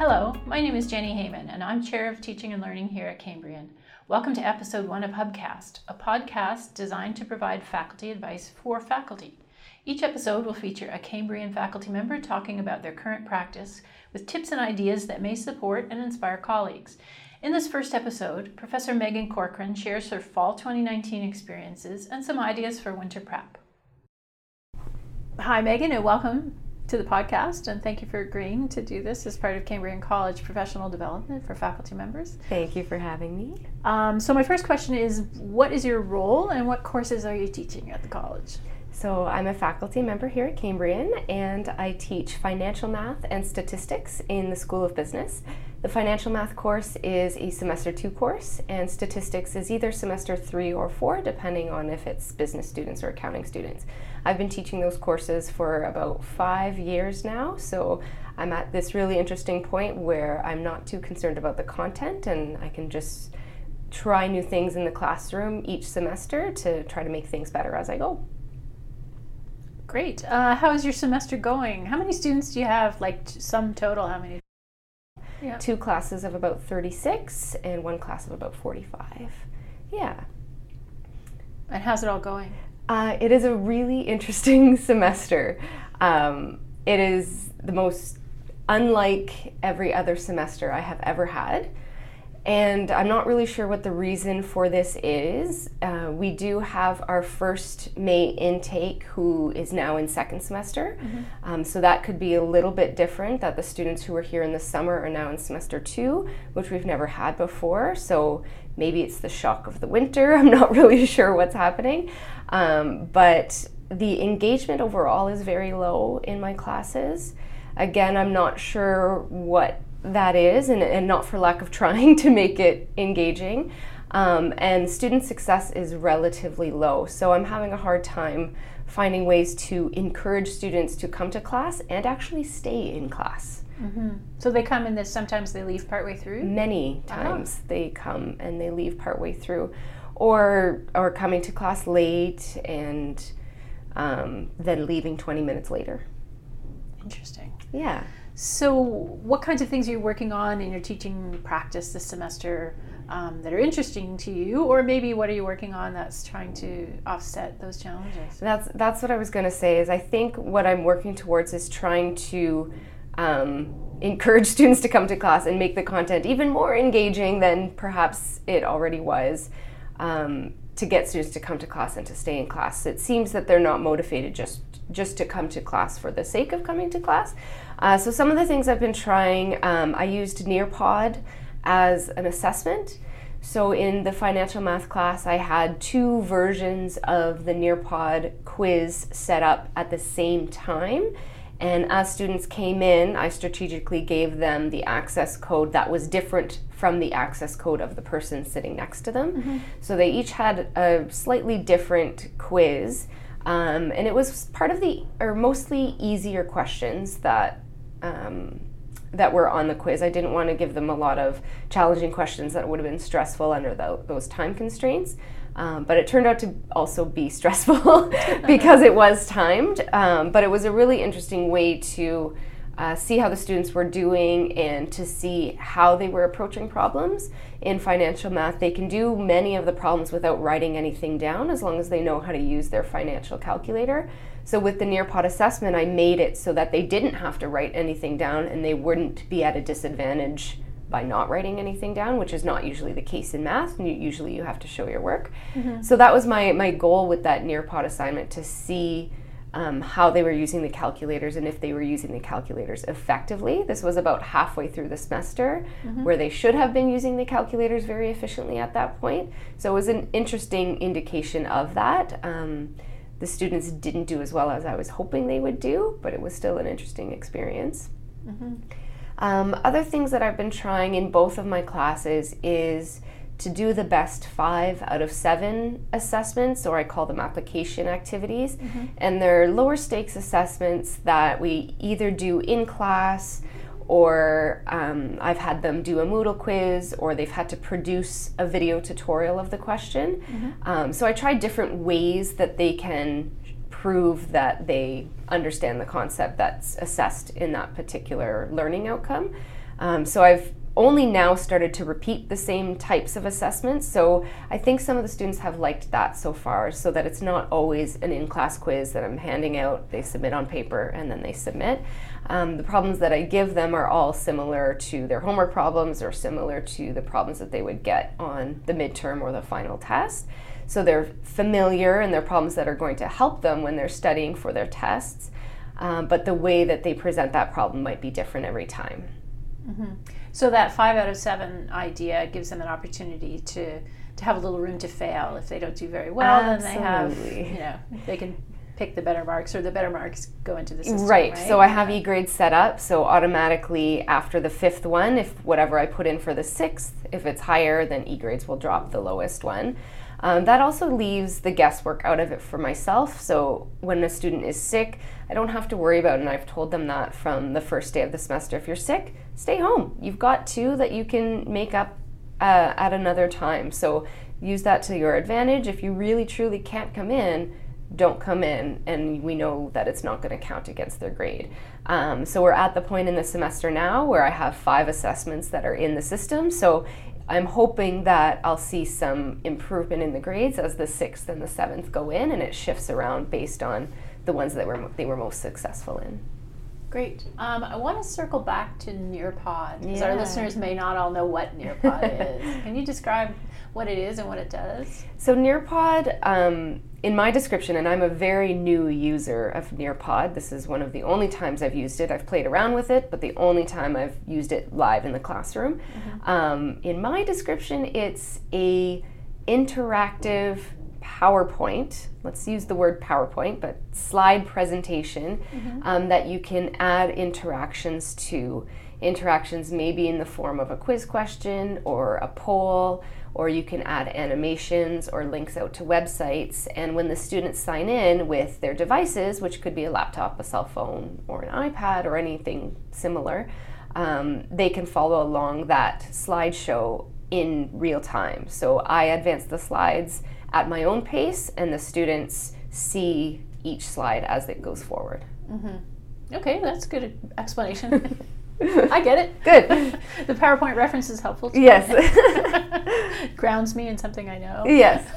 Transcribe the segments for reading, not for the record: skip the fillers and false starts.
Hello, my name is Jenny Heyman, and I'm Chair of Teaching and Learning here at Cambrian. Welcome to Episode 1 of Hubcast, a podcast designed to provide faculty advice for faculty. Each episode will feature a Cambrian faculty member talking about their current practice with tips and ideas that may support and inspire colleagues. In this first episode, Professor Megan Corcoran shares her fall 2019 experiences and some ideas for winter prep. Hi Megan, and welcome to the podcast, and thank you for agreeing to do this as part of Cambrian College professional development for faculty members. Thank you for having me. So my first question is, what is your role and what courses are you teaching at the college? So I'm a faculty member here at Cambrian, and I teach financial math and statistics in the School of Business. The financial math course is a semester 2 course, and statistics is either semester 3 or 4, depending on if it's business students or accounting students. I've been teaching those courses for about 5 years now, so I'm at this really interesting point where I'm not too concerned about the content, and I can just try new things in the classroom each semester to try to make things better as I go. Great. How is your semester going? How many students do you have, sum total? How many? Yeah. 2 classes of about 36 and 1 class of about 45. Yeah. And how's it all going? It is a really interesting semester. It is the most unlike every other semester I have ever had. And I'm not really sure what the reason for this is. We do have our first May intake who is now in second semester. Mm-hmm. So that could be a little bit different, that the students who were here in the summer are now in semester 2, which we've never had before. So maybe it's the shock of the winter. I'm not really sure what's happening. But the engagement overall is very low in my classes. Again, I'm not sure what that is, and not for lack of trying to make it engaging. And student success is relatively low. So I'm having a hard time finding ways to encourage students to come to class and actually stay in class. Mm-hmm. So they come and sometimes they leave partway through? Many times they come and they leave partway through, or coming to class late and then leaving 20 minutes later. Interesting. Yeah. So what kinds of things are you working on in your teaching practice this semester that are interesting to you, or maybe what are you working on that's trying to offset those challenges? That's what I was going to say, is I think what I'm working towards is trying to encourage students to come to class and make the content even more engaging than perhaps it already was, to get students to come to class and to stay in class. It seems that they're not motivated just to come to class for the sake of coming to class. So some of the things I've been trying, I used Nearpod as an assessment. So in the financial math class, I had 2 versions of the Nearpod quiz set up at the same time. And as students came in, I strategically gave them the access code that was different from the access code of the person sitting next to them. Mm-hmm. So they each had a slightly different quiz. And it was part of mostly easier questions that were on the quiz. I didn't want to give them a lot of challenging questions that would have been stressful under those time constraints. But it turned out to also be stressful because it was timed. But it was a really interesting way to see how the students were doing and to see how they were approaching problems. In financial math, they can do many of the problems without writing anything down as long as they know how to use their financial calculator. So with the Nearpod assessment, I made it so that they didn't have to write anything down and they wouldn't be at a disadvantage by not writing anything down, which is not usually the case in math. Usually you have to show your work. Mm-hmm. So that was my goal with that Nearpod assignment, to see how they were using the calculators and if they were using the calculators effectively. This was about halfway through the semester, mm-hmm. where they should have been using the calculators very efficiently at that point. So it was an interesting indication of that. The students didn't do as well as I was hoping they would do, but it was still an interesting experience. Mm-hmm. Other things that I've been trying in both of my classes is to do the best 5 out of 7 assessments, or I call them application activities. Mm-hmm. And they're lower stakes assessments that we either do in class, or I've had them do a Moodle quiz, or they've had to produce a video tutorial of the question. Mm-hmm. So I tried different ways that they can prove that they understand the concept that's assessed in that particular learning outcome. So I've only now started to repeat the same types of assessments. So I think some of the students have liked that so far, so that it's not always an in-class quiz that I'm handing out. They submit on paper and then they submit. The problems that I give them are all similar to their homework problems or similar to the problems that they would get on the midterm or the final test. So they're familiar and they're problems that are going to help them when they're studying for their tests. But the way that they present that problem might be different every time. Mm-hmm. So that 5 out of 7 idea gives them an opportunity to have a little room to fail. If they don't do very well, Absolutely. then they have, they can pick the better marks, or the better marks go into the system. Right. So I have eGrades set up, so automatically after the 5th one, if whatever I put in for the 6th, if it's higher, then eGrades will drop the lowest one. That also leaves the guesswork out of it for myself. So when a student is sick, I don't have to worry about it, and I've told them that from the first day of the semester. If you're sick, stay home. You've got 2 that you can make up at another time. So use that to your advantage. If you really truly can't come in, don't come in, and we know that it's not going to count against their grade. So we're at the point in the semester now where I have 5 assessments that are in the system. So I'm hoping that I'll see some improvement in the grades as the 6th and the 7th go in, and it shifts around based on the ones that they were most successful in. Great. I want to circle back to Nearpod, because our listeners may not all know what Nearpod is. Can you describe what it is and what it does? So Nearpod, in my description, and I'm a very new user of Nearpod, this is one of the only times I've used it. I've played around with it, but the only time I've used it live in the classroom. Mm-hmm. In my description, it's a interactive PowerPoint, let's use the word PowerPoint, but slide presentation that you can add interactions to. Interactions maybe in the form of a quiz question or a poll, or you can add animations or links out to websites. And when the students sign in with their devices, which could be a laptop, a cell phone, or an iPad, or anything similar, they can follow along that slideshow in real time. So I advance the slides at my own pace, and the students see each slide as it goes forward. Mm-hmm. Okay, that's a good explanation. I get it. Good. The PowerPoint reference is helpful too. Yes. Grounds me in something I know. Yes.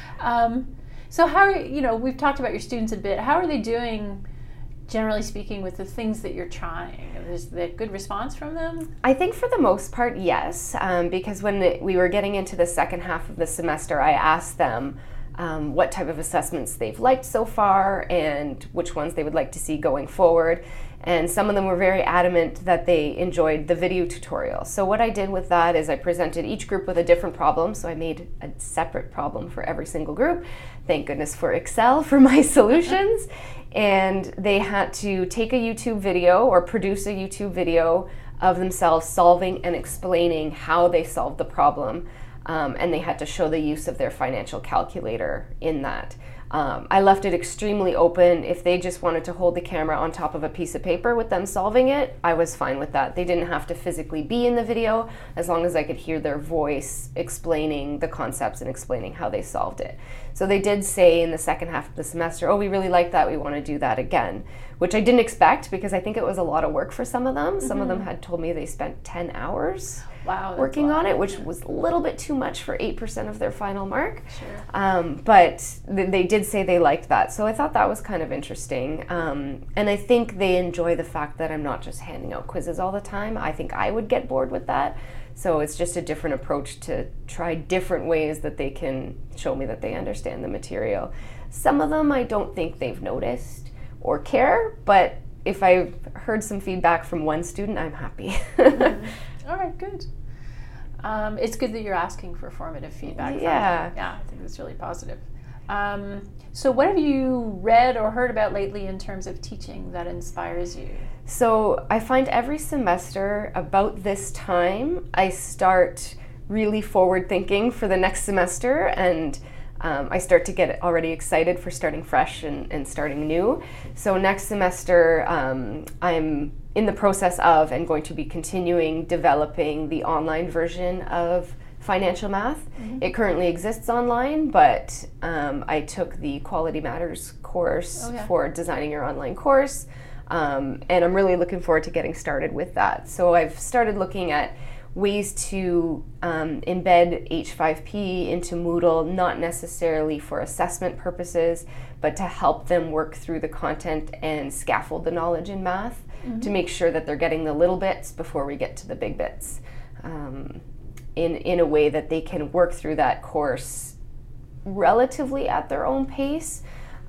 So how are, we've talked about your students a bit. How are they doing, generally speaking, with the things that you're trying? Is there good response from them? I think for the most part, yes. Because when we were getting into the second half of the semester, I asked them what type of assessments they've liked so far and which ones they would like to see going forward. And some of them were very adamant that they enjoyed the video tutorial. So what I did with that is I presented each group with a different problem. So I made a separate problem for every single group. Thank goodness for Excel for my solutions. And they had to take a YouTube video or produce a YouTube video of themselves solving and explaining how they solved the problem. And they had to show the use of their financial calculator in that. I left it extremely open. If they just wanted to hold the camera on top of a piece of paper with them solving it, I was fine with that. They didn't have to physically be in the video, as long as I could hear their voice explaining the concepts and explaining how they solved it. So they did say in the second half of the semester, oh, we really like that, we want to do that again, which I didn't expect because I think it was a lot of work for some of them. Mm-hmm. Some of them had told me they spent 10 hours working on it, which was a little bit too much for 8% of their final mark. Sure. But they did say they liked that, so I thought that was kind of interesting. And I think they enjoy the fact that I'm not just handing out quizzes all the time. I think I would get bored with that. So it's just a different approach to try different ways that they can show me that they understand the material. Some of them I don't think they've noticed or care, but if I've heard some feedback from one student, I'm happy. Mm-hmm. All right, good. It's good that you're asking for formative feedback. Yeah. Yeah, I think that's really positive. So what have you read or heard about lately in terms of teaching that inspires you? So I find every semester about this time, I start really forward thinking for the next semester, and I start to get already excited for starting fresh and starting new. So next semester, I'm in the process of and going to be continuing developing the online version of financial math. Mm-hmm. It currently exists online, but I took the Quality Matters course for designing your online course. And I'm really looking forward to getting started with that. So I've started looking at ways to embed H5P into Moodle, not necessarily for assessment purposes, but to help them work through the content and scaffold the knowledge in math to make sure that they're getting the little bits before we get to the big bits, in a way that they can work through that course relatively at their own pace.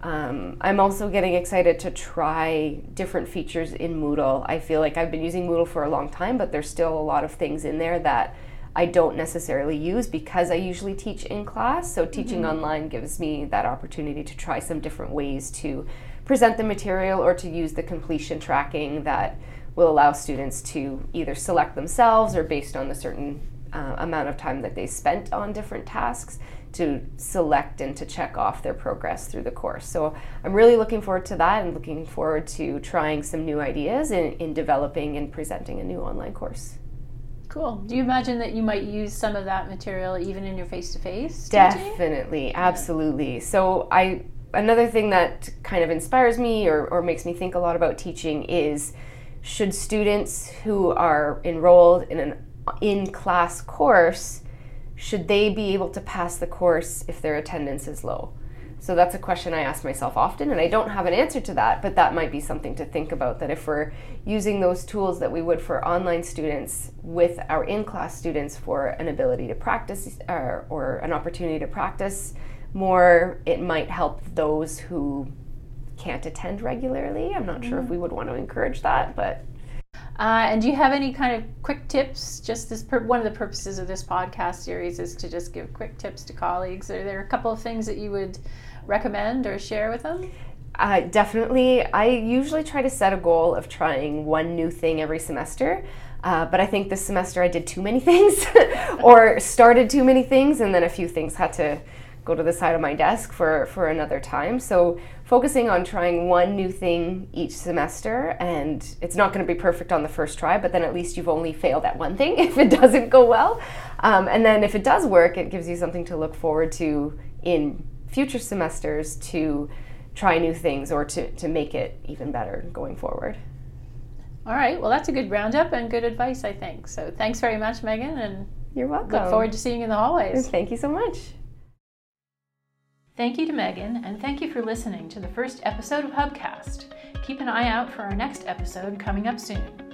I'm also getting excited to try different features in Moodle. I feel like I've been using Moodle for a long time, but there's still a lot of things in there that I don't necessarily use because I usually teach in class. So teaching online gives me that opportunity to try some different ways to present the material or to use the completion tracking that will allow students to either select themselves or based on the certain amount of time that they spent on different tasks to select and to check off their progress through the course. So I'm really looking forward to that and looking forward to trying some new ideas in developing and presenting a new online course. Cool. Do you imagine that you might use some of that material even in your face-to-face teaching? Definitely, absolutely. So another thing that kind of inspires me or makes me think a lot about teaching is, should students who are enrolled in an in-class course, should they be able to pass the course if their attendance is low? So that's a question I ask myself often, and I don't have an answer to that, but that might be something to think about, that if we're using those tools that we would for online students with our in-class students for an ability to practice or an opportunity to practice more, it might help those who can't attend regularly. I'm not sure if we would want to encourage that, but... And do you have any kind of quick tips? Just as one of the purposes of this podcast series is to just give quick tips to colleagues. Are there a couple of things that you would recommend or share with them? Definitely. I usually try to set a goal of trying one new thing every semester. But I think this semester I did too many things or started too many things, and then a few things had to go to the side of my desk for another time. So focusing on trying one new thing each semester, and it's not going to be perfect on the first try, but then at least you've only failed at one thing if it doesn't go well. And then if it does work, it gives you something to look forward to in future semesters to try new things or to make it even better going forward. All right, well, that's a good roundup and good advice, I think. So thanks very much, Megan, and you're welcome. Look forward to seeing you in the hallways. Thank you so much. Thank you to Megan, and thank you for listening to the first episode of Hubcast. Keep an eye out for our next episode coming up soon.